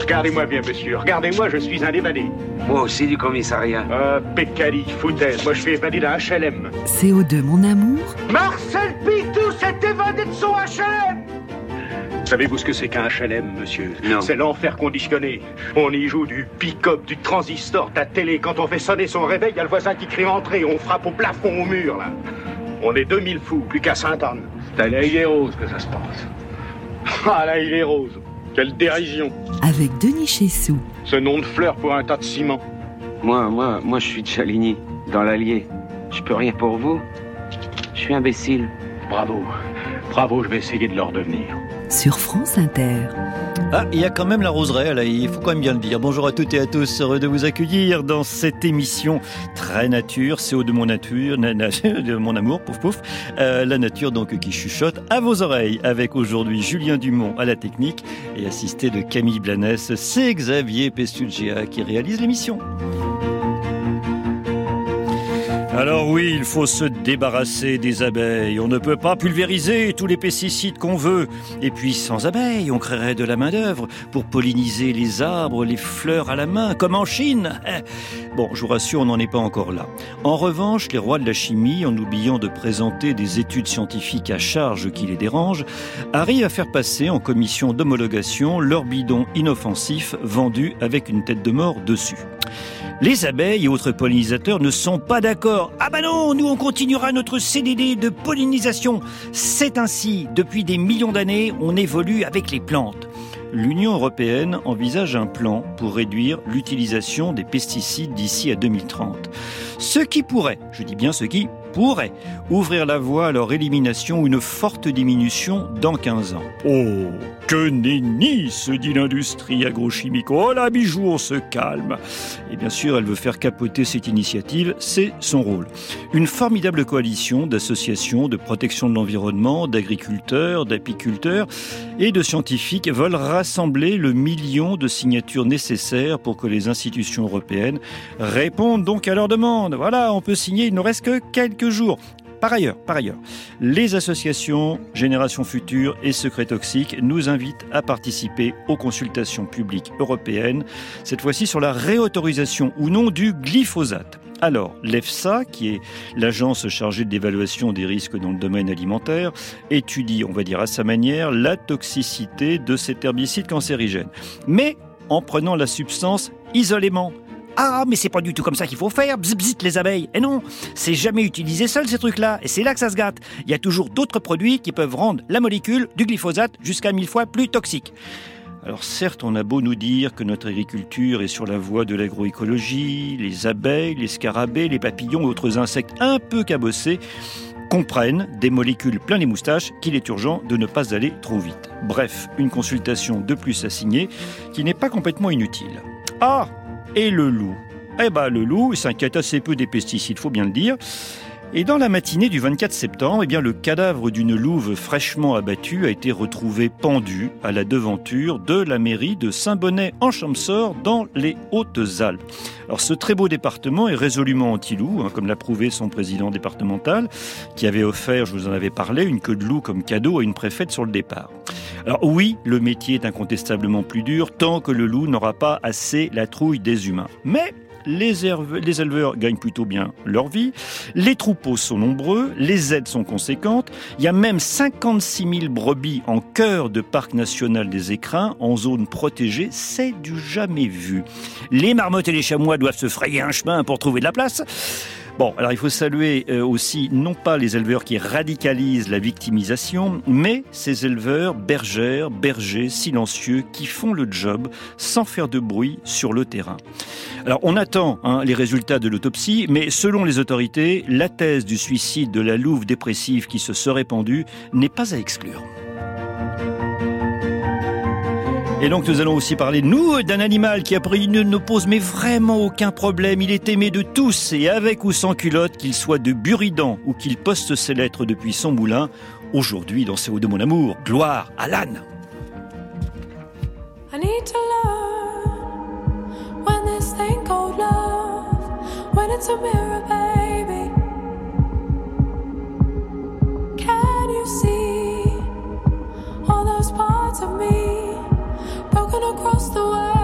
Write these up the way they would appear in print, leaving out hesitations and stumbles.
Regardez-moi bien, monsieur. Regardez-moi, je suis un évadé. Moi aussi du commissariat. Pécali, foutaise. Moi, je suis évadé d'un HLM. CO2, mon amour. Marcel Pitou s'est évadé de son HLM. Savez-vous ce que c'est qu'un HLM, monsieur? Non. C'est l'enfer conditionné. On y joue du pick-up, du transistor, de la télé. Quand on fait sonner son réveil, il y a le voisin qui crie entrée. On frappe au plafond, au mur, là. On est 2000 fous, plus qu'à Sainte-Anne. C'est à la Île Rose que ça se passe. Ah, la Île Rose. Quelle dérision. Avec Denis Chessou. Ce nom de fleur pour un tas de ciment. Moi, je suis de Chaligny, dans l'Allier. Je peux rien pour vous. Je suis imbécile. Bravo. Bravo, je vais essayer de leur devenir. Sur France Inter. Ah, il y a quand même la roseraie, là, il faut quand même bien le dire. Bonjour à toutes et à tous, heureux de vous accueillir dans cette émission très nature, CO de mon nature, de mon amour, pouf pouf. La nature donc qui chuchote à vos oreilles, avec aujourd'hui Julien Dumont à la technique et assisté de Camille Blanès, c'est Xavier Pestuggia qui réalise l'émission. Alors oui, il faut se débarrasser des abeilles. On ne peut pas pulvériser tous les pesticides qu'on veut. Et puis sans abeilles, on créerait de la main-d'œuvre pour polliniser les arbres, les fleurs à la main, comme en Chine. Bon, je vous rassure, on n'en est pas encore là. En revanche, les rois de la chimie, en oubliant de présenter des études scientifiques à charge qui les dérangent, arrivent à faire passer en commission d'homologation leur bidon inoffensif vendu avec une tête de mort dessus. Les abeilles et autres pollinisateurs ne sont pas d'accord. Ah bah non, nous on continuera notre CDD de pollinisation. C'est ainsi, depuis des millions d'années, on évolue avec les plantes. L'Union européenne envisage un plan pour réduire l'utilisation des pesticides d'ici à 2030. Ce qui pourrait, je dis bien ce qui pourrait, ouvrir la voie à leur élimination ou une forte diminution dans 15 ans. Oh, que nenni, se dit l'industrie agrochimique. Oh la bijou, on se calme. Et bien sûr, elle veut faire capoter cette initiative, c'est son rôle. Une formidable coalition d'associations de protection de l'environnement, d'agriculteurs, d'apiculteurs et de scientifiques veulent rassembler le million de signatures nécessaires pour que les institutions européennes répondent donc à leurs demandes. Voilà, on peut signer, il ne reste que quelques jours. Par ailleurs, les associations Génération Future et Secret Toxique nous invitent à participer aux consultations publiques européennes, cette fois-ci sur la réautorisation ou non du glyphosate. Alors, l'EFSA, qui est l'agence chargée de l'évaluation des risques dans le domaine alimentaire, étudie, on va dire à sa manière, la toxicité de cet herbicide cancérigène. Mais en prenant la substance isolément. Ah, mais c'est pas du tout comme ça qu'il faut faire, bzz bzz les abeilles. Et non, c'est jamais utilisé seul ces trucs-là, et c'est là que ça se gâte. Il y a toujours d'autres produits qui peuvent rendre la molécule du glyphosate jusqu'à 1000 fois plus toxique. Alors certes, on a beau nous dire que notre agriculture est sur la voie de l'agroécologie, les abeilles, les scarabées, les papillons et autres insectes un peu cabossés comprennent, des molécules plein les moustaches, qu'il est urgent de ne pas aller trop vite. Bref, une consultation de plus à signer qui n'est pas complètement inutile. Ah, et le loup. Eh ben, le loup s'inquiète assez peu des pesticides, faut bien le dire. Et dans la matinée du 24 septembre, le cadavre d'une louve fraîchement abattue a été retrouvé pendu à la devanture de la mairie de Saint-Bonnet-en-Champsaur dans les Hautes-Alpes. Alors ce très beau département est résolument anti-loup, comme l'a prouvé son président départemental, qui avait offert, je vous en avais parlé, une queue de loup comme cadeau à une préfète sur le départ. Alors oui, le métier est incontestablement plus dur tant que le loup n'aura pas assez la trouille des humains. Mais les éleveurs gagnent plutôt bien leur vie, les troupeaux sont nombreux, les aides sont conséquentes, il y a même 56 000 brebis en cœur de parc national des Écrins, en zone protégée, c'est du jamais vu. Les marmottes et les chamois doivent se frayer un chemin pour trouver de la place. Bon, alors il faut saluer aussi, non pas les éleveurs qui radicalisent la victimisation, mais ces éleveurs bergères, bergers, silencieux, qui font le job sans faire de bruit sur le terrain. Alors on attend les résultats de l'autopsie, mais selon les autorités, la thèse du suicide de la louve dépressive qui se serait pendue n'est pas à exclure. Et donc nous allons aussi parler, nous, d'un animal qui après ne nous pose mais vraiment aucun problème. Il est aimé de tous et avec ou sans culotte, qu'il soit de Buridan ou qu'il poste ses lettres depuis son moulin. Aujourd'hui, dans CO de mon amour, gloire à l'âne. I need to learn when this thing called love, when it's a mirror, baby. Can you see all those parts of me broken across the world?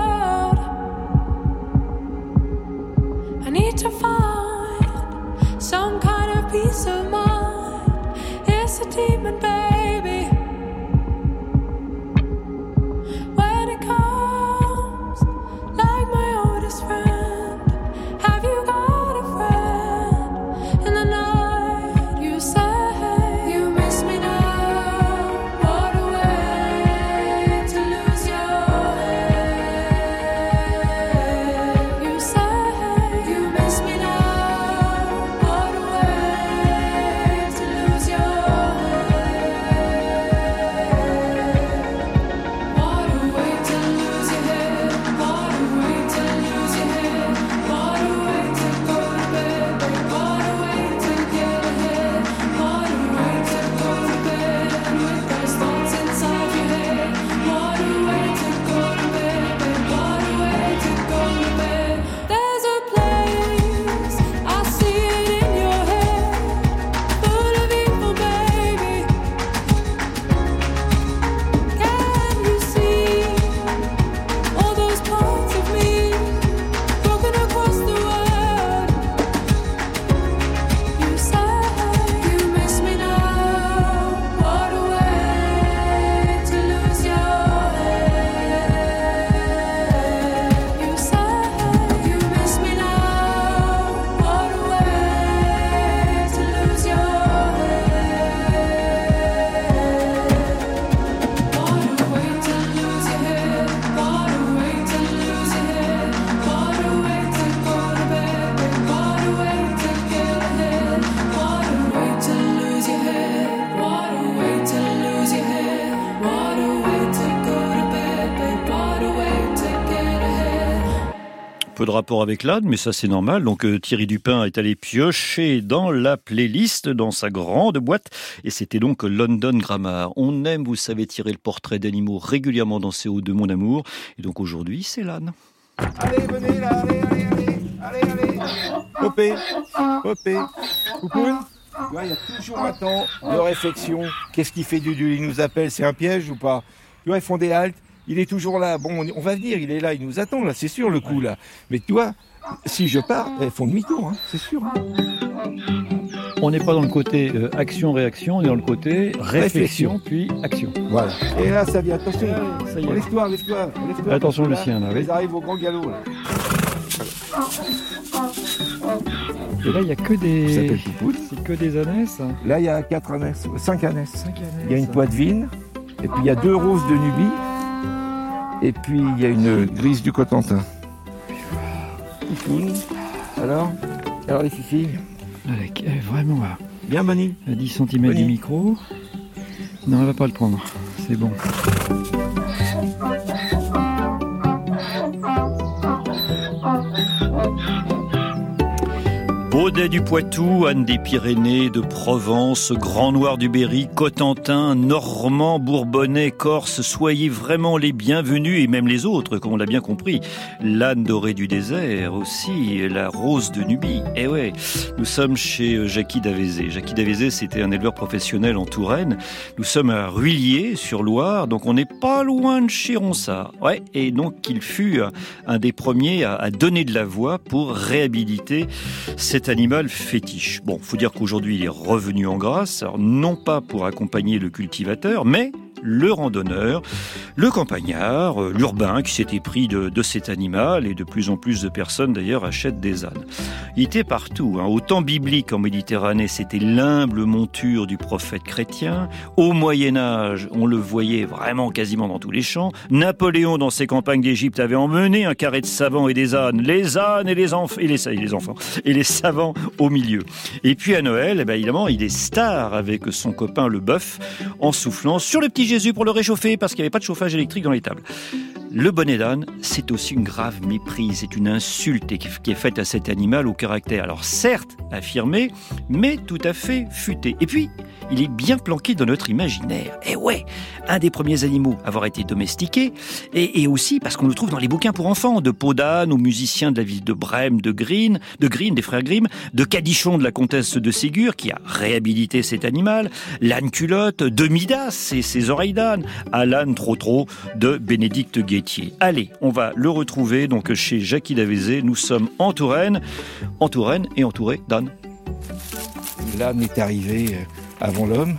peu de rapport avec l'âne, mais ça c'est normal. Donc Thierry Dupin est allé piocher dans la playlist, dans sa grande boîte, et c'était donc London Grammar. On aime, vous savez, tirer le portrait d'animaux régulièrement dans CO2 de mon amour, et donc aujourd'hui c'est l'âne. Allez, venez là, allez. Hopé. Coucou. Il y a toujours un temps de réflexion. Qu'est-ce qu'il fait Dudu? Il nous appelle, c'est un piège ou pas? Tu vois, ils font des haltes. Il est toujours là. Bon, on va venir, il est là, il nous attend, là, c'est sûr, le coup, là. Mais tu vois, si je pars, ils font demi-tour, hein, c'est sûr. Hein. On n'est pas dans le côté action-réaction, on est dans le côté réflexion puis action. Voilà. Et là, ça vient, attention. Ça y est. Lève-toi. Attention, Lucien, là, oui. Ils arrivent au grand galop, là. Et là, il n'y a que des... Ça s'appelle Poupoule. C'est que des ânesses. Là, il y a 5 ânesses. Il y a une poitevine, et puis il y a 2 roses de Nubie, et puis il y a une grise du Cotentin. Poupoule. Alors les filles. Avec, vraiment, là. Bien, Bonnie. À 10 cm du micro. Non, elle va pas le prendre. C'est bon. Baudet du Poitou, Anne des Pyrénées, de Provence, Grand Noir du Berry, Cotentin, Normand, Bourbonnais, Corse, soyez vraiment les bienvenus, et même les autres, comme on l'a bien compris. L'âne doré du désert aussi, la rose de Nubie. Eh ouais, nous sommes chez Jacky Davézé. Jacky Davézé, c'était un éleveur professionnel en Touraine. Nous sommes à Ruilliers, sur Loire, donc on n'est pas loin de chez Ronsard. Ouais, et donc il fut un des premiers à donner de la voix pour réhabiliter cet animal fétiche. Bon, faut dire qu'aujourd'hui il est revenu en grâce, alors non pas pour accompagner le cultivateur, mais le randonneur, le campagnard, l'urbain qui s'était pris de cet animal, et de plus en plus de personnes d'ailleurs achètent des ânes. Il était partout, hein. Au temps biblique en Méditerranée, c'était l'humble monture du prophète chrétien. Au Moyen-Âge, on le voyait vraiment quasiment dans tous les champs. Napoléon, dans ses campagnes d'Égypte, avait emmené un carré de savants et des ânes. Les ânes et les enfants, et les savants au milieu. Et puis à Noël, évidemment, il est star avec son copain le bœuf, en soufflant sur le petit Jésus pour le réchauffer, parce qu'il n'y avait pas de chauffage électrique dans les tables. Le bonnet d'âne, c'est aussi une grave méprise, c'est une insulte qui est faite à cet animal au caractère, alors certes affirmé, mais tout à fait futé. Et puis, il est bien planqué dans notre imaginaire. Et ouais, un des premiers animaux à avoir été domestiqué, et aussi parce qu'on le trouve dans les bouquins pour enfants, de Peau d'âne aux musiciens de la ville de Brême, de Green, des frères Grimm, de Cadichon de la comtesse de Ségur, qui a réhabilité cet animal, l'âne culotte, de Midas et ses oreilles d'âne, à l'âne trop de Bénédicte Guettier. Allez, on va le retrouver donc chez Jacky Davézé. Nous sommes en Touraine et entouré d'ânes. L'âne est arrivé avant l'homme,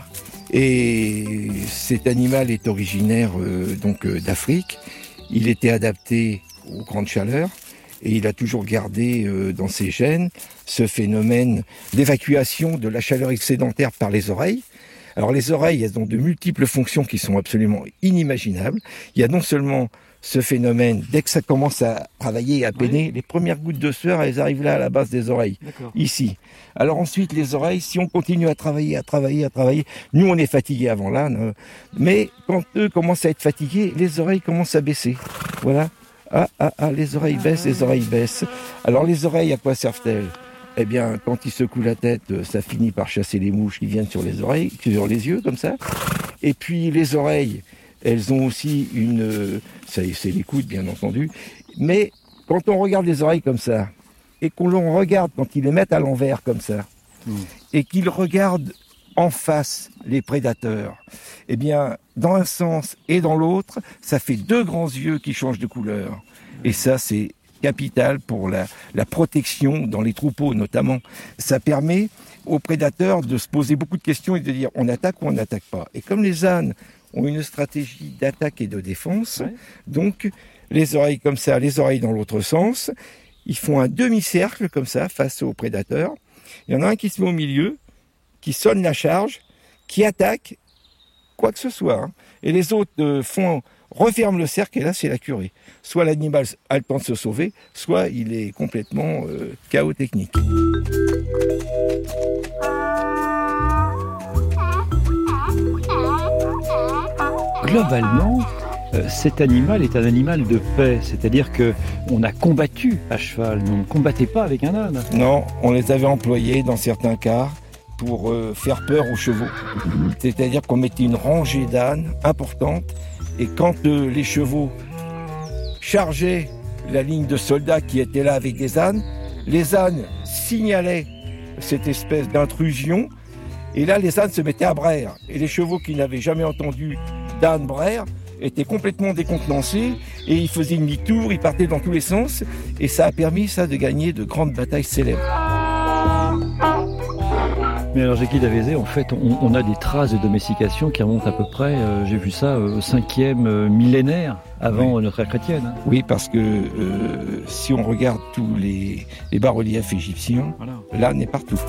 et cet animal est originaire d'Afrique. Il était adapté aux grandes chaleurs, et il a toujours gardé dans ses gènes ce phénomène d'évacuation de la chaleur excédentaire par les oreilles. Alors les oreilles, elles ont de multiples fonctions qui sont absolument inimaginables. Il y a non seulement ce phénomène, dès que ça commence à travailler et à peiner, les premières gouttes de sueur, elles arrivent là à la base des oreilles, ici. Alors ensuite, les oreilles, si on continue à travailler, nous on est fatigués avant l'âne, mais quand eux commencent à être fatigués, les oreilles commencent à baisser. Voilà. Les oreilles baissent. Alors les oreilles, à quoi servent-elles ? Eh bien, quand ils secouent la tête, ça finit par chasser les mouches qui viennent sur les oreilles, sur les yeux, comme ça. Et puis les oreilles, elles ont aussi c'est l'écoute, bien entendu. Mais quand on regarde les oreilles comme ça, et qu'on les regarde quand ils les mettent à l'envers comme ça, et qu'ils regardent en face les prédateurs, eh bien, dans un sens et dans l'autre, ça fait 2 grands yeux qui changent de couleur. Et ça, c'est capital pour la protection dans les troupeaux notamment. Ça permet aux prédateurs de se poser beaucoup de questions et de dire on attaque ou on n'attaque pas. Et comme les ânes ont une stratégie d'attaque et de défense, donc les oreilles comme ça, les oreilles dans l'autre sens, ils font un demi-cercle comme ça face aux prédateurs. Il y en a un qui se met au milieu, qui sonne la charge, qui attaque quoi que ce soit. Hein. Et les autres referment le cercle, et là c'est la curée. Soit l'animal a le temps de se sauver, soit il est complètement chaos technique. Globalement, cet animal est un animal de paix, c'est-à-dire que on a combattu à cheval, mais on ne combattait pas avec un âne. Non, on les avait employés dans certains cas pour faire peur aux chevaux. C'est-à-dire qu'on mettait une rangée d'ânes importante et quand les chevaux chargeaient la ligne de soldats qui étaient là avec des ânes, les ânes signalaient cette espèce d'intrusion et là les ânes se mettaient à braire. Et les chevaux qui n'avaient jamais entendu d'âne braire étaient complètement décontenancés et ils faisaient demi-tour, ils partaient dans tous les sens et ça a permis de gagner de grandes batailles célèbres. Mais alors, Jackie Davézé, en fait, on a des traces de domestication qui remontent à peu près, j'ai vu ça, au 5e millénaire avant notre ère chrétienne. Hein. Oui, parce que si on regarde tous les bas-reliefs égyptiens, l'âne est partout.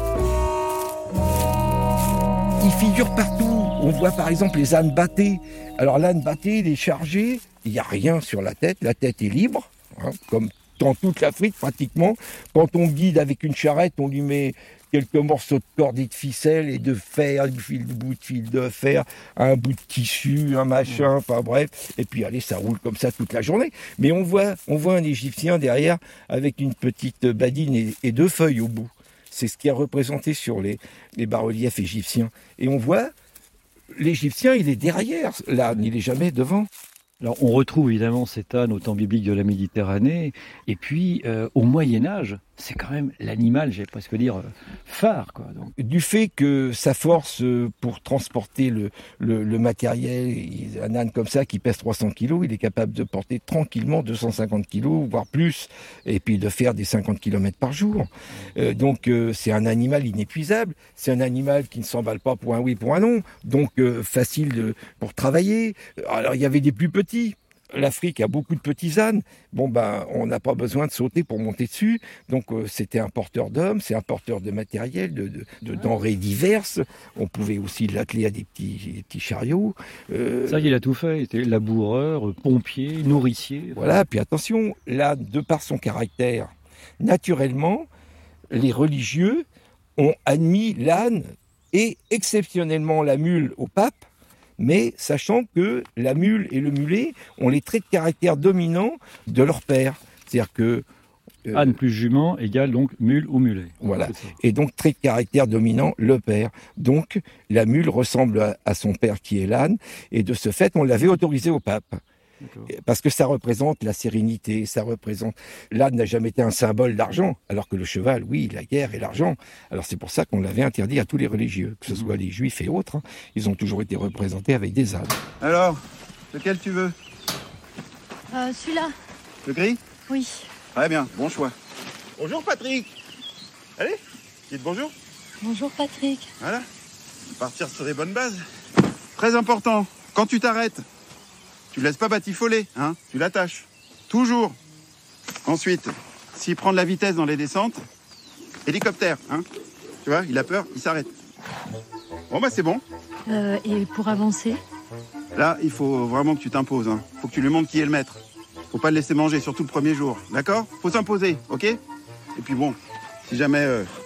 Il figure partout. On voit par exemple les ânes battés. Alors l'âne batté, il est chargé, il n'y a rien sur la tête est libre, hein, comme dans toute l'Afrique pratiquement. Quand on guide avec une charrette, on lui met quelques morceaux de corde et de ficelle et de fer, du bout de fil de fer, un bout de tissu, un machin, enfin bref. Et puis allez, ça roule comme ça toute la journée. Mais on voit un Égyptien derrière avec une petite badine et 2 feuilles au bout. C'est ce qui est représenté sur les bas-reliefs égyptiens. Et on voit, l'Égyptien, il est derrière l'âne, il n'est jamais devant. Alors, on retrouve évidemment cet âne au temps biblique de la Méditerranée, et puis au Moyen-Âge, c'est quand même l'animal, j'allais presque dire, phare, quoi. Donc. Du fait que sa force pour transporter le matériel, un âne comme ça qui pèse 300 kg, il est capable de porter tranquillement 250 kg, voire plus, et puis de faire des 50 km par jour. Donc c'est un animal inépuisable, c'est un animal qui ne s'emballe pas pour un oui, pour un non, donc facile pour travailler. Alors il y avait des plus petits. L'Afrique a beaucoup de petits ânes. On n'a pas besoin de sauter pour monter dessus. Donc, c'était un porteur d'hommes, c'est un porteur de matériel, de denrées diverses. On pouvait aussi l'atteler à des petits chariots. Ça, il a tout fait. Il était laboureur, pompier, nourricier. Voilà. Puis attention, l'âne, de par son caractère, naturellement, les religieux ont admis l'âne et exceptionnellement la mule au pape. Mais sachant que la mule et le mulet ont les traits de caractère dominants de leur père. C'est-à-dire que... âne plus jument égale donc mule ou mulet. Voilà. Et donc, trait de caractère dominant, le père. Donc, la mule ressemble à son père qui est l'âne. Et de ce fait, on l'avait autorisé au pape. D'accord. Parce que ça représente la sérénité, l'âne n'a jamais été un symbole d'argent, alors que le cheval, oui, la guerre et l'argent. Alors c'est pour ça qu'on l'avait interdit à tous les religieux, que ce soit les juifs et autres, hein. Ils ont toujours été représentés avec des ânes. Alors, lequel tu veux ? Celui-là. Le gris ? Oui. Très bien, bon choix. Bonjour Patrick. Allez, dites bonjour. Bonjour Patrick. Voilà, partir sur les bonnes bases. Très important, quand tu t'arrêtes, tu laisses pas batifoler, hein, tu l'attaches. Toujours. Ensuite, s'il prend de la vitesse dans les descentes, hélicoptère, hein. Tu vois, il a peur, il s'arrête. Bon, c'est bon. Et pour avancer ? Là, il faut vraiment que tu t'imposes, hein. Faut que tu lui montres qui est le maître. Faut pas le laisser manger, surtout le premier jour. D'accord ? Faut s'imposer, ok ? Et puis bon, si jamais...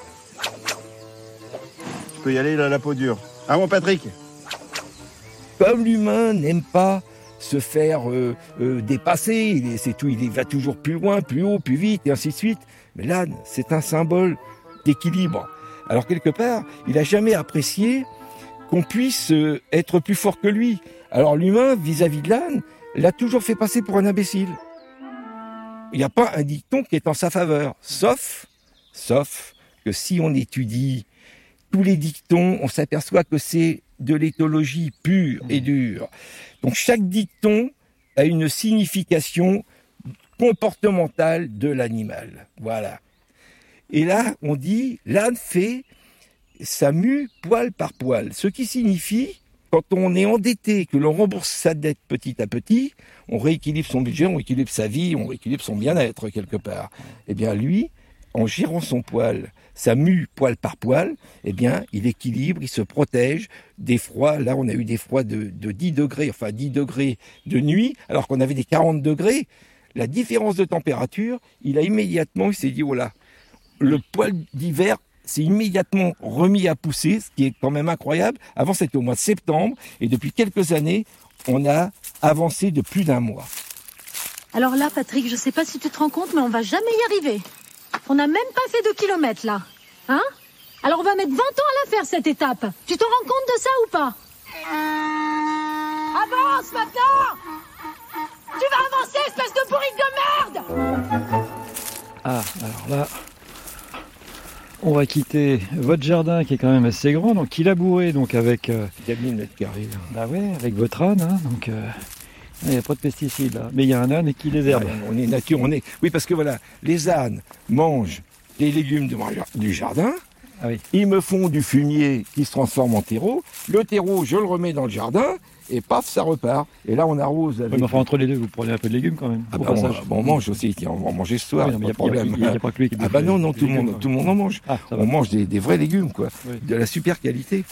tu peux y aller, là, la peau dure. Ah bon, Patrick ? Comme l'humain n'aime pas se faire dépasser, il va toujours plus loin, plus haut, plus vite, et ainsi de suite. Mais l'âne, c'est un symbole d'équilibre. Alors quelque part, il n'a jamais apprécié qu'on puisse être plus fort que lui. Alors l'humain, vis-à-vis de l'âne, l'a toujours fait passer pour un imbécile. Il n'y a pas un dicton qui est en sa faveur, sauf que si on étudie tous les dictons, on s'aperçoit que c'est de l'éthologie pure et dure. Donc chaque dicton a une signification comportementale de l'animal. Voilà. Et là, on dit, l'âne fait sa mue poil par poil. Ce qui signifie, quand on est endetté, que l'on rembourse sa dette petit à petit, on rééquilibre son budget, on rééquilibre sa vie, on rééquilibre son bien-être quelque part. Eh bien lui, en gérant son poil, sa mue poil par poil, eh bien, il équilibre, il se protège des froids. Là, on a eu des froids de 10 degrés, enfin 10 degrés de nuit, alors qu'on avait des 40 degrés. La différence de température, il s'est dit, oh là, le poil d'hiver s'est immédiatement remis à pousser, ce qui est quand même incroyable. Avant, c'était au mois de septembre, et depuis quelques années, on a avancé de plus d'1 mois. Alors là, Patrick, je sais pas si tu te rends compte, mais on va jamais y arriver. On n'a même pas fait 2 kilomètres, là. Hein? Alors on va mettre 20 ans à la faire, cette étape. Tu te rends compte de ça ou pas? Avance, maintenant! Tu vas avancer, espèce de bourrique de merde! Ah, alors là, on va quitter votre jardin qui est quand même assez grand, donc il a bourré donc avec... 4000 mètres carrés. Bah ouais, avec votre âne, hein, donc... il n'y a pas de pesticides là, mais il y a un âne qui les herbe. On est nature, on est... Oui, parce que voilà, les ânes mangent les légumes du jardin, Ah oui. Ils me font du fumier qui se transforme en terreau. Le terreau, je le remets dans le jardin et paf, ça repart. Et là, on arrose avec... Oui, mais enfin, entre les deux, vous prenez un peu de légumes quand même. Ah bah, on mange aussi, tiens, on va en manger ce soir, oui, non, pas de problème. Il n'y a pas que lui qui Ah bah non, tout le monde en mange. Ah, on mange des vrais légumes, quoi. Oui. De la super qualité.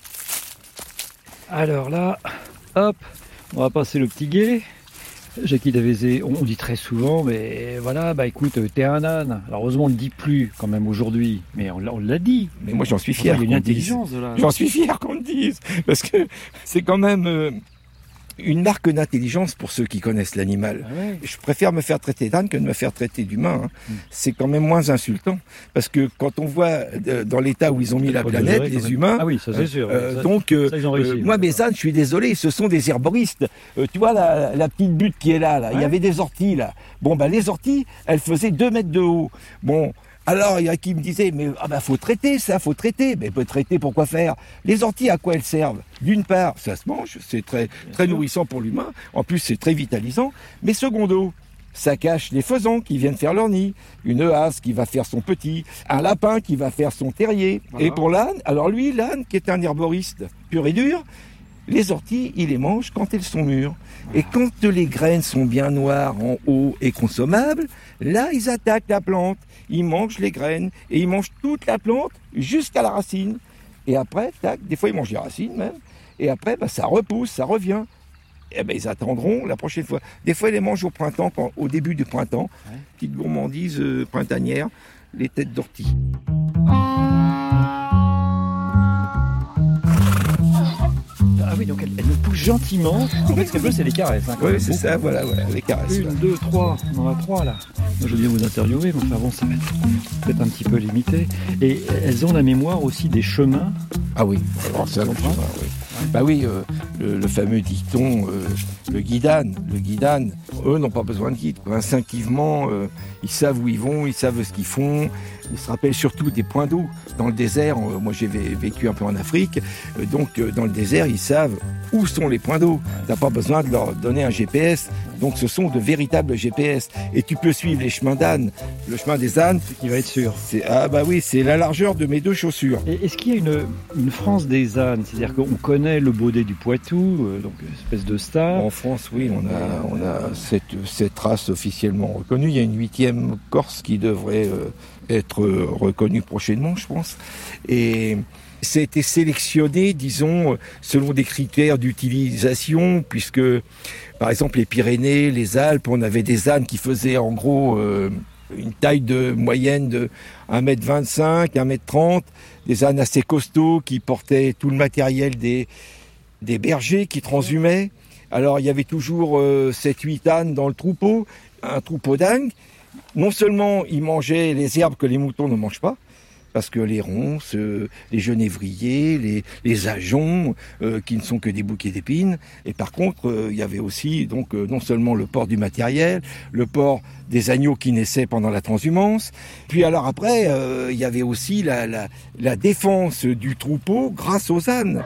Alors là, hop, on va passer le petit guet. Jackie Davézé, on dit très souvent, mais voilà, bah écoute, t'es un âne. Alors heureusement, on ne le dit plus quand même aujourd'hui, mais on l'a dit. Mais moi, j'en suis fier. Il y a une intelligence là. J'en suis fier qu'on le dise, parce que c'est quand même une marque d'intelligence pour ceux qui connaissent l'animal. Ah ouais. Je préfère me faire traiter d'âne que de me faire traiter d'humain. Hein. C'est quand même moins insultant, parce que quand on voit dans l'état où ils ont mis la planète, les humains... Ah oui, ça c'est sûr. Moi, mes ânes, je suis désolé, ce sont des herboristes. Tu vois la petite butte qui est là, il y avait des orties là. Bon, bah les orties, elles faisaient 2 mètres de haut. Bon... Alors, il y a qui me disait, mais faut traiter ça, faut traiter. Mais peut traiter, pourquoi faire? Les orties, à quoi elles servent? D'une part, ça se mange, c'est très nourrissant pour l'humain. En plus, c'est très vitalisant. Mais secondo, ça cache les faisans qui viennent faire leur nid, une hasse qui va faire son petit, un lapin qui va faire son terrier. Voilà. Et pour l'âne, alors lui, l'âne qui est un herboriste pur et dur, les orties, il les mange quand elles sont mûres. Et quand les graines sont bien noires en haut et consommables, là, ils attaquent la plante. Ils mangent les graines et ils mangent toute la plante jusqu'à la racine. Et après, tac, des fois, ils mangent les racines même. Et après, ça repousse, ça revient. Et ils attendront la prochaine fois. Des fois, ils les mangent au printemps, au début du printemps. Ouais. Petite gourmandise printanière, les têtes d'ortie. Ah oui, donc elle nous pousse gentiment. En fait, ce qu'elle veut, c'est les caresses. Hein, oui, c'est ça, voilà, les caresses. 1, 2, 3, on en a 3 là. Moi, je viens vous interviewer, mais enfin bon, ça va être peut-être un petit peu limité. Et elles ont la mémoire aussi des chemins. Ah oui, alors ça, oui. Bah oui, le fameux dicton, le guidane, eux n'ont pas besoin de guide. Instinctivement, ils savent où ils vont, ils savent ce qu'ils font. Ils se rappellent surtout des points d'eau. Dans le désert, moi j'ai vécu un peu en Afrique, donc dans le désert, ils savent où sont les points d'eau. Tu n'as pas besoin de leur donner un GPS. Donc ce sont de véritables GPS. Et tu peux suivre les chemins d'âne. Le chemin des ânes, qui va être sûr. Ah bah oui, c'est la largeur de mes 2 chaussures. Et est-ce qu'il y a une France des ânes? C'est-à-dire qu'on connaît le Baudet du Poitou, donc une espèce de star. En France, oui, on a cette race officiellement reconnue. Il y a une 8e Corse qui devrait être reconnue prochainement, je pense. Et ça a été sélectionné, disons, selon des critères d'utilisation, puisque, par exemple, les Pyrénées, les Alpes, on avait des ânes qui faisaient en gros une taille moyenne de 1m25, 1m30, des ânes assez costauds qui portaient tout le matériel des bergers qui transhumaient. Alors, il y avait toujours 7-8 ânes dans le troupeau, un troupeau d'ânes. Non seulement ils mangeaient les herbes que les moutons ne mangent pas, parce que les ronces, les genévriers, les ajoncs, qui ne sont que des bouquets d'épines. Et par contre, il y avait aussi donc non seulement le port du matériel, le port des agneaux qui naissaient pendant la transhumance. Puis alors après, il y avait aussi la défense du troupeau grâce aux ânes.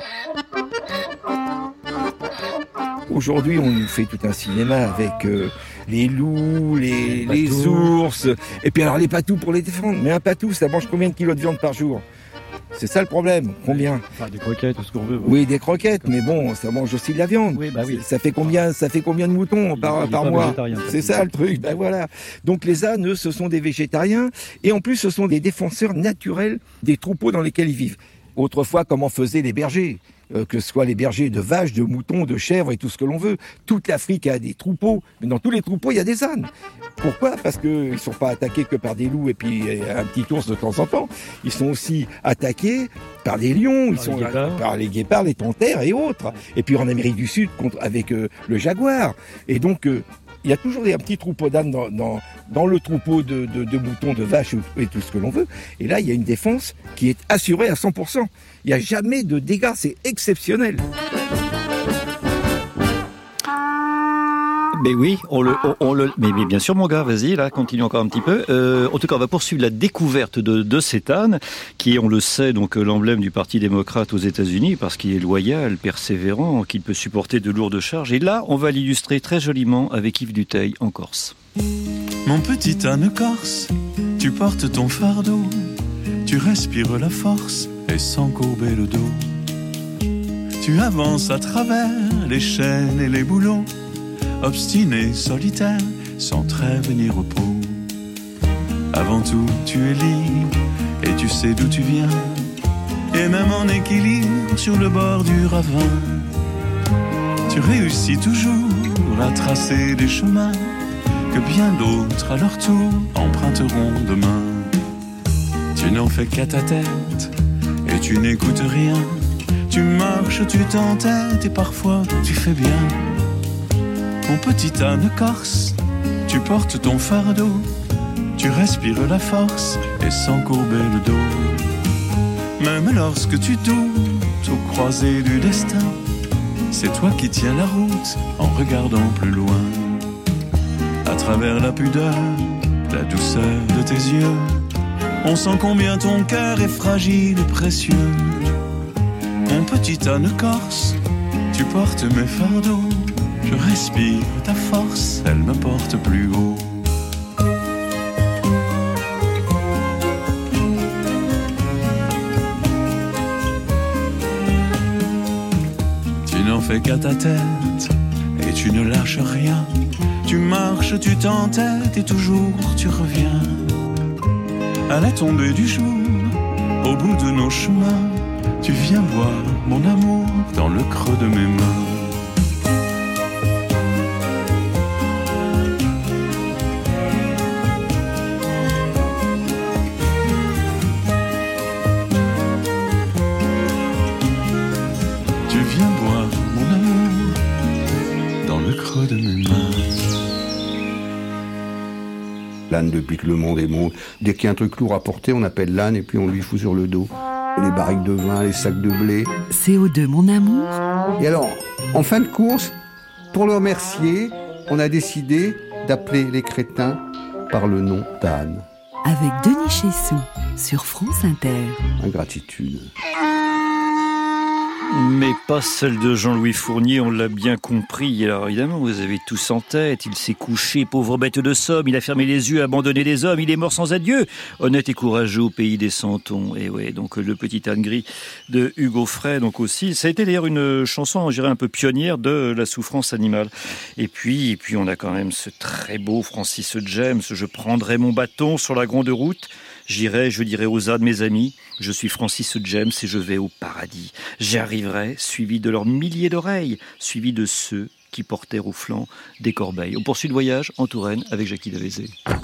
Aujourd'hui, on fait tout un cinéma avec les loups, les ours, et puis alors les patous pour les défendre. Mais un patou, ça mange combien de kilos de viande par jour? C'est ça le problème. Combien? Des croquettes, tout ce qu'on veut. Oui, des croquettes, mais bon, ça mange aussi de la viande. Oui, bah oui. Ça fait combien de moutons par mois? C'est ça le truc. Ben voilà. Donc les ânes, eux, ce sont des végétariens, et en plus, ce sont des défenseurs naturels des troupeaux dans lesquels ils vivent. Autrefois, comment faisaient les bergers? que ce soit les bergers de vaches, de moutons, de chèvres et tout ce que l'on veut. Toute l'Afrique a des troupeaux, mais dans tous les troupeaux, il y a des ânes. Pourquoi ? Parce qu'ils ne sont pas attaqués que par des loups et puis un petit ours de temps en temps. Ils sont aussi attaqués par des lions, par les guépards, les panthères et autres. Et puis en Amérique du Sud, avec le jaguar. Et donc, il y a toujours un petit troupeau d'ânes dans le troupeau de moutons, de vaches et tout ce que l'on veut. Et là, il y a une défense qui est assurée à 100%. Il n'y a jamais de dégâts, c'est exceptionnel. Mais oui, mais bien sûr mon gars, vas-y, là, continue encore un petit peu. En tout cas, on va poursuivre la découverte de cet âne, qui est, on le sait, donc l'emblème du Parti démocrate aux États-Unis, parce qu'il est loyal, persévérant, qu'il peut supporter de lourdes charges. Et là, on va l'illustrer très joliment avec Yves Duteil en Corse. Mon petit âne corse, tu portes ton fardeau, tu respires la force et sans courber le dos. Tu avances à travers les chaînes et les bouleaux, obstiné, solitaire, sans trêve ni repos. Avant tout, tu es libre et tu sais d'où tu viens, et même en équilibre sur le bord du ravin, tu réussis toujours à tracer des chemins que bien d'autres à leur tour emprunteront demain. Tu n'en fais qu'à ta tête et tu n'écoutes rien, tu marches, tu t'entêtes et parfois tu fais bien. Mon petit âne corse, tu portes ton fardeau, tu respires la force et sans courber le dos. Même lorsque tu doutes au croisé du destin, c'est toi qui tiens la route en regardant plus loin. À travers la pudeur, la douceur de tes yeux, on sent combien ton cœur est fragile et précieux. Mon petit âne corse, tu portes mes fardeaux, je respire ta force, elle me porte plus haut. Tu n'en fais qu'à ta tête et tu ne lâches rien. Tu marches, tu t'entêtes et toujours tu reviens. À la tombée du jour, au bout de nos chemins, tu viens boire mon amour dans le creux de mes mains. L'âne, depuis que le monde est monde, dès qu'il y a un truc lourd à porter, on appelle l'âne et puis on lui fout sur le dos. Les barriques de vin, les sacs de blé. CO2, mon amour. Et alors, en fin de course, pour le remercier, on a décidé d'appeler les crétins par le nom d'âne. Avec Denis Chessou, sur France Inter. Ingratitude. Mais pas celle de Jean-Louis Fournier, on l'a bien compris. Alors évidemment, vous avez tous en tête. Il s'est couché, pauvre bête de somme. Il a fermé les yeux, abandonné les hommes. Il est mort sans adieu. Honnête et courageux au pays des santons. Et ouais, donc le petit âne gris de Hugo Frey, donc aussi. Ça a été d'ailleurs une chanson, je dirais, un peu pionnière de la souffrance animale. Et puis on a quand même ce très beau Francis James. Je prendrai mon bâton sur la grande route. J'irai, je dirai aux ânes, mes amis, je suis Francis James et je vais au paradis. J'y arriverai, suivi de leurs milliers d'oreilles, suivi de ceux qui portèrent au flanc des corbeilles. On poursuit le voyage en Touraine avec Jackie Davézé.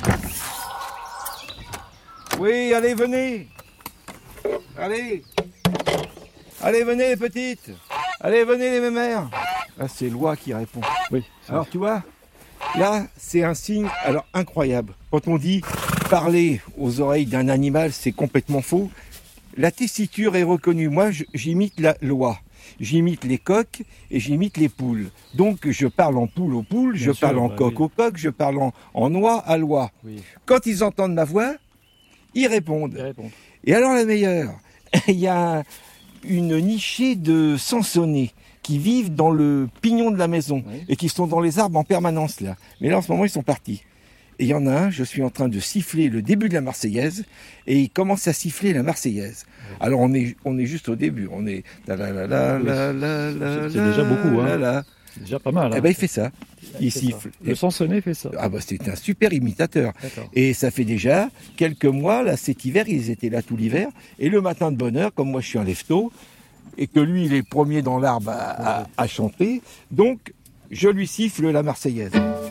Oui, allez, venez. Allez, venez les petites. Allez, venez les mémères. Là, c'est Loi qui répond. Oui. Alors, tu vois, là, c'est un signe incroyable. Quand on dit parler aux oreilles d'un animal, c'est complètement faux. La tessiture est reconnue. Moi, j'imite la loi. J'imite les coqs et j'imite les poules. Donc, je parle en poule aux poules, je parle en coq aux coqs, je parle en oie à l'oie. Oui. Quand ils entendent ma voix, ils répondent. Et alors, la meilleure, il y a une nichée de Sansonnets qui vivent dans le pignon de la maison et qui sont dans les arbres en permanence là. Mais là, en ce moment, ils sont partis. Et il y en a un, je suis en train de siffler le début de la Marseillaise, et il commence à siffler la Marseillaise. Alors on est juste au début, on est c'est déjà beaucoup, hein. C'est déjà pas mal. Hein. Eh ben il fait ça, il siffle. Le Sansonnet fait ça. Ah bah c'est un super imitateur. D'accord. Et ça fait déjà quelques mois, là cet hiver, ils étaient là tout l'hiver, et le matin de bonne heure, comme moi je suis un lève-tôt, et que lui, il est le premier dans l'arbre à chanter. Donc, je lui siffle la Marseillaise.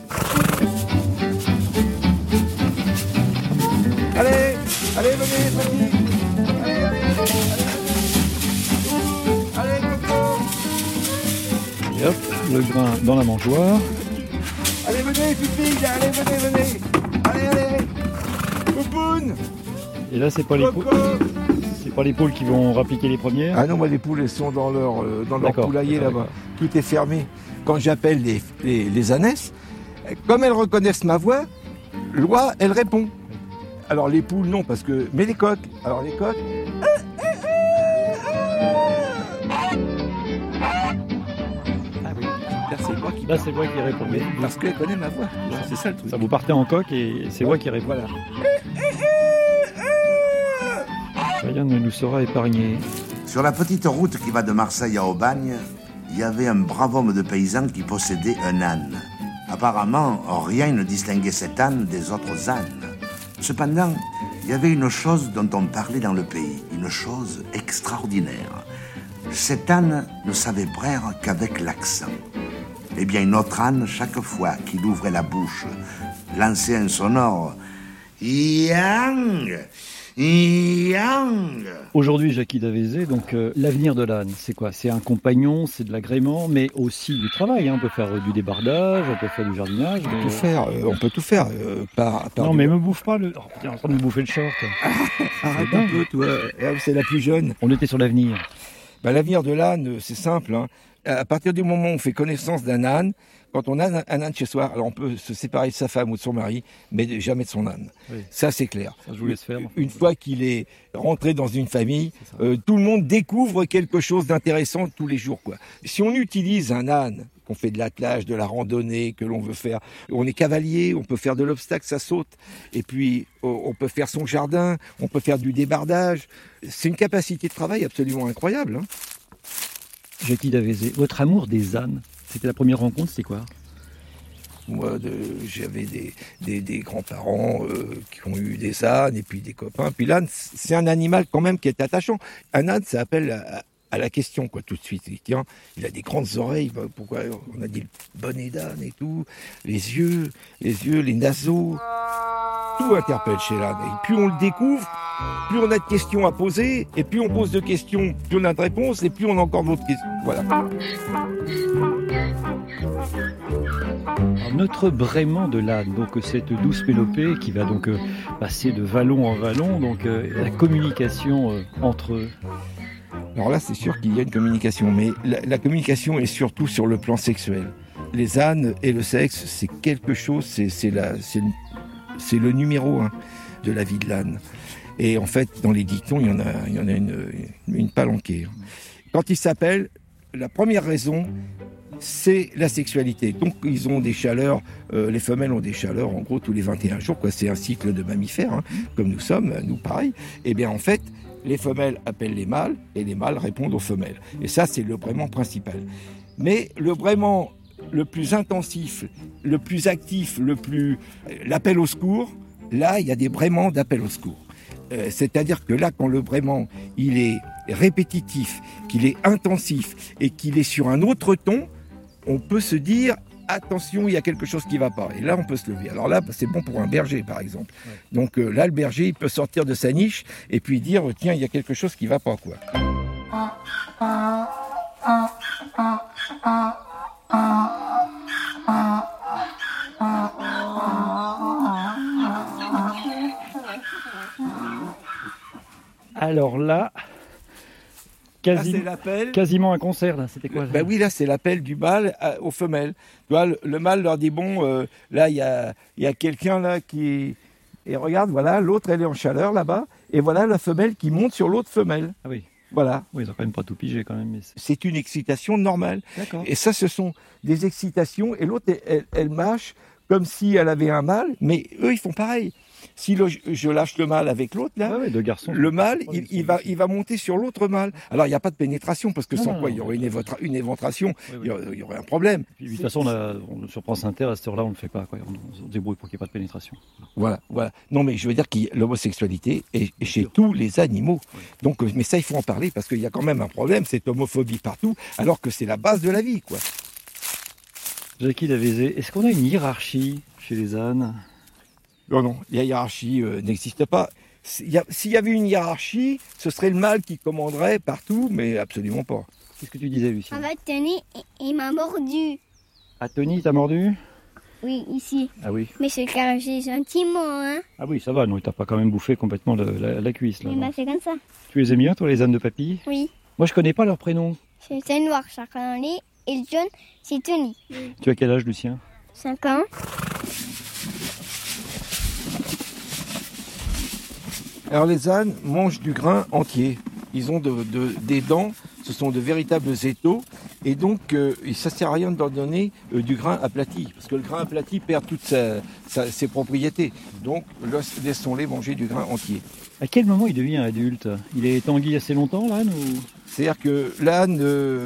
Allez, venez, petit. Allez, Coco. Et hop, le grain dans la mangeoire. Allez, venez, pupille. Allez, venez. Allez. Poupoune. Et là, c'est pas les poules. C'est pas les poules qui vont rappliquer les premières. Ah non, moi les poules, elles sont dans leur poulailler là-bas. Tout est fermé. Quand j'appelle les ânesses, comme elles reconnaissent ma voix, Loi, elle répond. Alors les poules, non, parce que... Mais les coqs. Alors les coqs... Ah oui. Là, c'est moi qui réponds. Mais parce qu'elle connaît ma voix. C'est ça le truc. Ça, vous partez en coq et c'est moi qui réponds. Voilà. Rien ne nous sera épargné. Sur la petite route qui va de Marseille à Aubagne, il y avait un brave homme de paysan qui possédait un âne. Apparemment, rien ne distinguait cet âne des autres ânes. Cependant, il y avait une chose dont on parlait dans le pays, une chose extraordinaire. Cet âne ne savait braire qu'avec l'accent. Eh bien, notre âne, chaque fois qu'il ouvrait la bouche, lançait un sonore « Yang !» Yang. Aujourd'hui, Jackie Davézé, donc l'avenir de l'âne, c'est quoi? C'est un compagnon, c'est de l'agrément, mais aussi du travail. On peut faire du débardage, on peut faire du jardinage. On peut tout faire. Non, mais me bouffe pas le. Oh, t'es en train de me bouffer le short. Arrête un peu, toi. C'est la plus jeune. On était sur l'avenir. L'avenir de l'âne, c'est simple. À partir du moment où on fait connaissance d'un âne, quand on a un âne chez soi, alors on peut se séparer de sa femme ou de son mari, mais jamais de son âne. Oui. Ça, c'est clair. Ça, je vous laisse faire. Une fois qu'il est rentré dans une famille, tout le monde découvre quelque chose d'intéressant tous les jours, quoi. Si on utilise un âne, qu'on fait de l'attelage, de la randonnée, que l'on veut faire, on est cavalier, on peut faire de l'obstacle, ça saute, et puis on peut faire son jardin, on peut faire du débardage. C'est une capacité de travail absolument incroyable. Jackie Davézé, votre amour des ânes, c'était la première rencontre, c'est quoi? Moi, j'avais des grands-parents qui ont eu des ânes et puis des copains. Puis l'âne, c'est un animal quand même qui est attachant. Un âne, ça appelle à la question, quoi, tout de suite. Tiens, il a des grandes oreilles, pourquoi on a dit le bonnet d'âne et tout, les yeux, les naseaux, tout interpelle chez l'âne. Et plus on le découvre, plus on a de questions à poser, et plus on pose de questions, plus on a de réponses, et plus on a encore d'autres questions. Voilà. Alors, notre braiement de l'âne, donc cette douce mélopée qui va donc passer de vallon en vallon, donc la communication entre eux. Alors là, c'est sûr qu'il y a une communication, mais la communication est surtout sur le plan sexuel. Les ânes et le sexe, c'est quelque chose, c'est le numéro 1 de la vie de l'âne. Et en fait, dans les dictons, il y en a une palanquée. Quand ils s'appellent, la première raison, c'est la sexualité. Donc, ils ont des chaleurs, les femelles ont des chaleurs, en gros, tous les 21 jours, quoi. C'est un cycle de mammifères, comme nous sommes, nous pareil. Et bien, en fait, les femelles appellent les mâles et les mâles répondent aux femelles. Et ça, c'est le braiement principal. Mais le braiement le plus intensif, le plus actif, l'appel au secours, là, il y a des braiements d'appel au secours. C'est-à-dire que là, quand le braiement, il est répétitif, qu'il est intensif et qu'il est sur un autre ton, on peut se dire... Attention, il y a quelque chose qui ne va pas. Et là, on peut se lever. Alors là, c'est bon pour un berger, par exemple. Ouais. Donc là, le berger, il peut sortir de sa niche et puis dire, tiens, il y a quelque chose qui ne va pas, quoi. Alors là... Quasiment un concert, là, c'était quoi? Oui, là, c'est l'appel du mâle aux femelles. Tu vois, le mâle leur dit, bon, là, il y a quelqu'un là qui... Et regarde, voilà, l'autre, elle est en chaleur, là-bas, et voilà la femelle qui monte sur l'autre femelle. Ah oui. Voilà. Oui, ils n'ont quand même pas tout pigé, quand même. Mais c'est une excitation normale. D'accord. Et ça, ce sont des excitations, et l'autre, elle mâche comme si elle avait un mâle, mais eux, ils font pareil. Si je lâche le mâle avec l'autre, là, deux garçons, le mâle, il va monter sur l'autre mâle. Alors, il n'y a pas de pénétration, parce que sans quoi, il y aurait une éventration, il y aurait un problème. Puis, de toute façon, sur France Inter, à cette heure-là, on ne le fait pas. Quoi. On se débrouille pour qu'il n'y ait pas de pénétration. Voilà. Non, mais je veux dire que l'homosexualité est chez tous les animaux. Donc, mais ça, il faut en parler, parce qu'il y a quand même un problème, cette homophobie partout, alors que c'est la base de la vie, quoi. Jackie Davézé, est-ce qu'on a une hiérarchie chez les ânes ? Non, la hiérarchie n'existe pas. S'il y avait une hiérarchie, ce serait le mâle qui commanderait partout, mais absolument pas. Qu'est-ce que tu disais, Lucie ? En fait, Tony, il m'a mordu. Ah, Tony, t'as mordu ? Oui, ici. Ah oui. Mais c'est caressé gentiment, hein. Ah oui, ça va, non, il t'a pas quand même bouffé complètement la cuisse, là. Il m'a fait comme ça. Tu les aimes bien, toi, les ânes de papy ? Oui. Moi, je connais pas leur prénom. C'est le noir, Charles-Henri, et le jaune, c'est Tony. Tu as quel âge, Lucien ? 5 ans. Alors les ânes mangent du grain entier. Ils ont des dents, ce sont de véritables étaux, et donc ça sert à rien de leur donner du grain aplati, parce que le grain aplati perd toutes ses propriétés. Donc laissons-les manger du grain entier. À quel moment il devient adulte ? Il est tanguy assez longtemps, l'âne C'est-à-dire que l'âne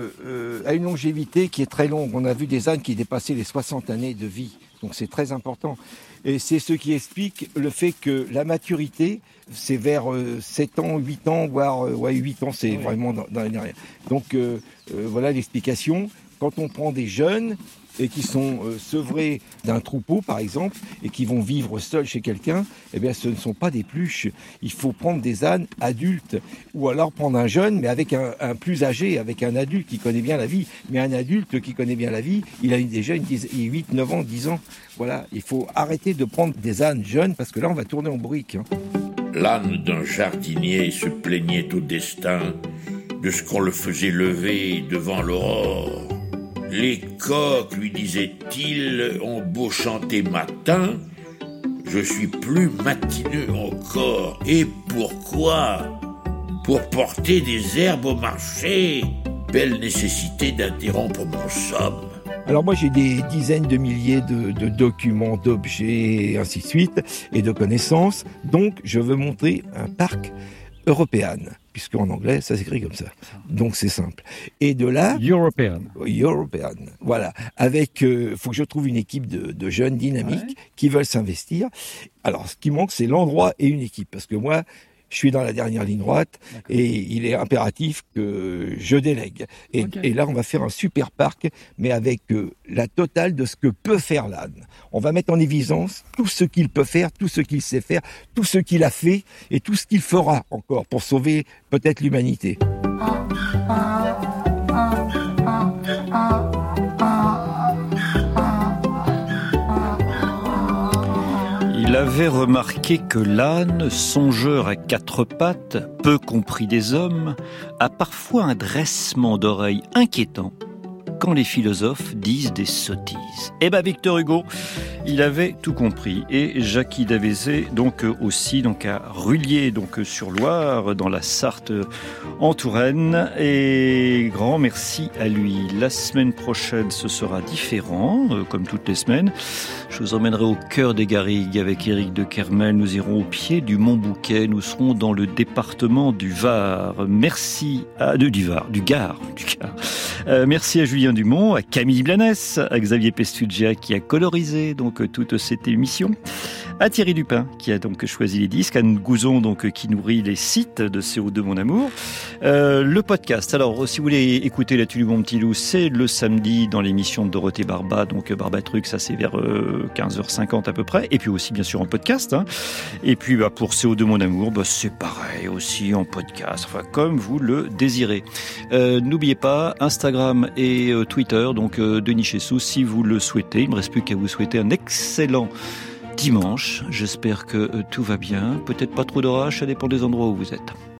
a une longévité qui est très longue. On a vu des ânes qui dépassaient les 60 années de vie, donc c'est très important. Et c'est ce qui explique le fait que la maturité, c'est vers 7 ans, 8 ans, voire 8 ans, c'est vraiment dans les dernières. Donc voilà l'explication. Quand on prend des jeunes et qui sont sevrés d'un troupeau, par exemple, et qui vont vivre seuls chez quelqu'un, eh bien, ce ne sont pas des pluches. Il faut prendre des ânes adultes, ou alors prendre un jeune, mais avec un plus âgé, avec un adulte qui connaît bien la vie. Mais un adulte qui connaît bien la vie, il a déjà 8, 9 ans, 10 ans. Voilà, il faut arrêter de prendre des ânes jeunes, parce que là, on va tourner en bourrique. L'âne d'un jardinier se plaignait au destin de ce qu'on le faisait lever devant l'aurore. Les coqs, lui disait-il, ont beau chanter matin, je suis plus matineux encore. Et pourquoi ? Pour porter des herbes au marché. Belle nécessité d'interrompre mon somme. Alors moi j'ai des dizaines de milliers de documents, d'objets, et ainsi de suite, et de connaissances. Donc je veux montrer un parc européen, puisqu'en anglais ça s'écrit comme ça. Donc c'est simple. Et de là... European, voilà. Avec, faut que je trouve une équipe de jeunes dynamiques qui veulent s'investir. Alors ce qui manque, c'est l'endroit et une équipe, parce que moi... Je suis dans la dernière ligne droite et il est impératif que je délègue. Et là, on va faire un super parc, mais avec la totale de ce que peut faire l'âne. On va mettre en évidence tout ce qu'il peut faire, tout ce qu'il sait faire, tout ce qu'il a fait et tout ce qu'il fera encore pour sauver peut-être l'humanité. Il avait remarqué que l'âne, songeur à 4 pattes, peu compris des hommes, a parfois un dressement d'oreilles inquiétant quand les philosophes disent des sottises. Eh ben Victor Hugo, il avait tout compris. Et Jackie Davézé, donc aussi à Rullier, sur Loire, dans la Sarthe en Touraine. Et grand merci à lui. La semaine prochaine, ce sera différent, comme toutes les semaines. Je vous emmènerai au cœur des Garrigues avec Éric de Kermel. Nous irons au pied du Mont Bouquet. Nous serons dans le département du Var. Merci à du Gard. Merci à Julien Dumont, à Camille Blanès, à Xavier Pestugia qui a colorisé toute cette émission, à Thierry Dupin qui a choisi les disques, à Anne Gouzon qui nourrit les sites de CO2 Mon Amour. Le podcast, alors si vous voulez écouter La Tulle du Mon Petit Loup, c'est le samedi dans l'émission de Dorothée Barba, Barba Truc, ça c'est vers 15h50 à peu près, et puis aussi bien sûr en podcast. Et puis pour CO2 Mon Amour, c'est pareil aussi en podcast, comme vous le désirez. N'oubliez pas Instagram et Twitter, Denis Chessou si vous le souhaitez. Il ne me reste plus qu'à vous souhaiter un excellent dimanche. J'espère que tout va bien. Peut-être pas trop d'orage, ça dépend des endroits où vous êtes.